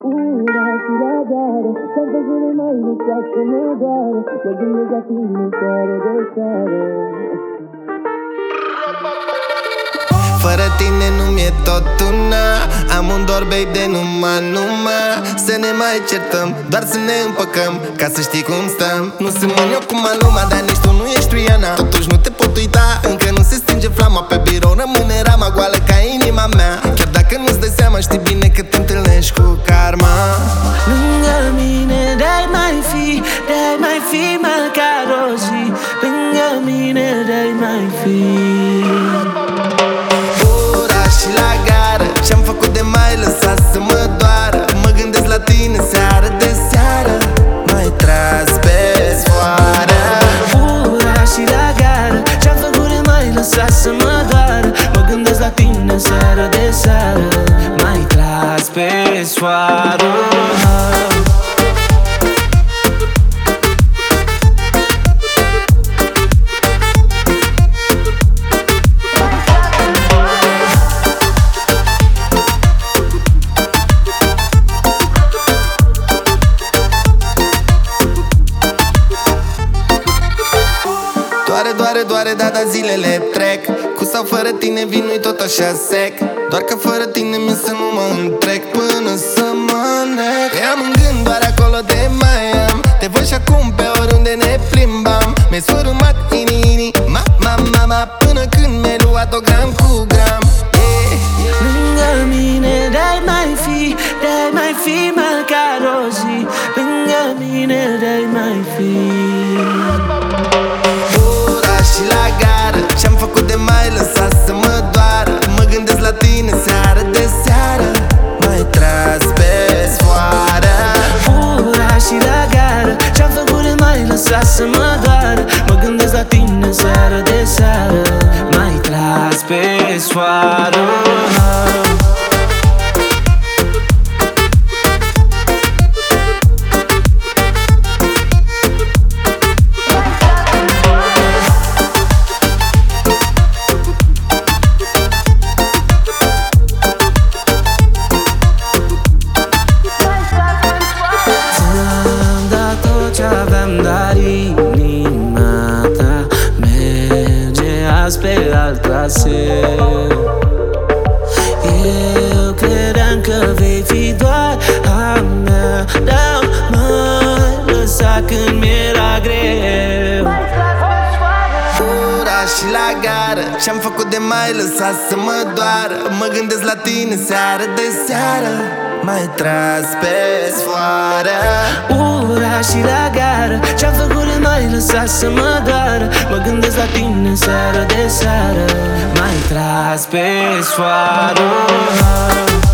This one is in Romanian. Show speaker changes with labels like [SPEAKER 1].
[SPEAKER 1] Ura și la gară, ce-am făcut mai lăsat să mă doară. Mă gândesc la tine seară de seară.
[SPEAKER 2] Fără tine nu mi-e tot una. Am un dor, babe, de numai să ne mai certăm, doar să ne împăcăm, ca să știi cum stăm. Nu sunt eu cu Maluma, dar nici tu nu ești Rihanna. Totuși nu te pot uita, încă nu se stinge flama. Pe birou rămâne rama goală ca inima mea. Chiar dacă nu-ți dai seama, știi bine că te întâlnești cu karma.
[SPEAKER 1] Lângă mine de-ai mai fi măcar o zi. Lângă mine de-ai mai fi.
[SPEAKER 2] Și la gară, ce-am făcut de mai lăsat să mă doară. Mă gândesc la tine seară de seară. Mai tras pe sfoară.
[SPEAKER 1] Ura și la gară, ce-am făcut de mai lăsat să mă doară. Mă gândesc la tine seară de seară. Mai tras pe sfoară.
[SPEAKER 2] Doare, da, zilele trec. Cu sau fără tine vin, nu-i tot așa sec. Doar că fără tine mi să nu mă întrec până să mă nec. Te am în gând, doar acolo te mai am. Te văd și acum pe oriunde ne plimbam. Mi-ai sfărâmat inima, până când mi-ai luat-o gram cu gram.
[SPEAKER 1] Lângă mine de-ai mai fi măcar o zi. Lângă mine de-ai mai fi.
[SPEAKER 2] Și la gară, ce-am făcut de mai lăsat să mă doară. Mă gândesc la tine seară de seară. Mai tras pe sfoară.
[SPEAKER 1] Ura și la gară, ce-am făcut de mai lăsat să mă doară. Mă gândesc la tine seară de seară. Mai tras pe sfoară. Dar inima ta merge azi pe alt traseu. Eu credeam că vei fi doar a mea, dar m-ai lăsat când mi-era greu.
[SPEAKER 2] Ura și la gară, ce-am făcut de mai lăsat să mă doară. Mă gândesc la tine seară de seară. Mai tras pe sfoară.
[SPEAKER 1] Ura și la gară, ce-am făcut de mai lăsat să mă doară. Mă gândesc la tine seară de seară. Mai tras pe sfoară.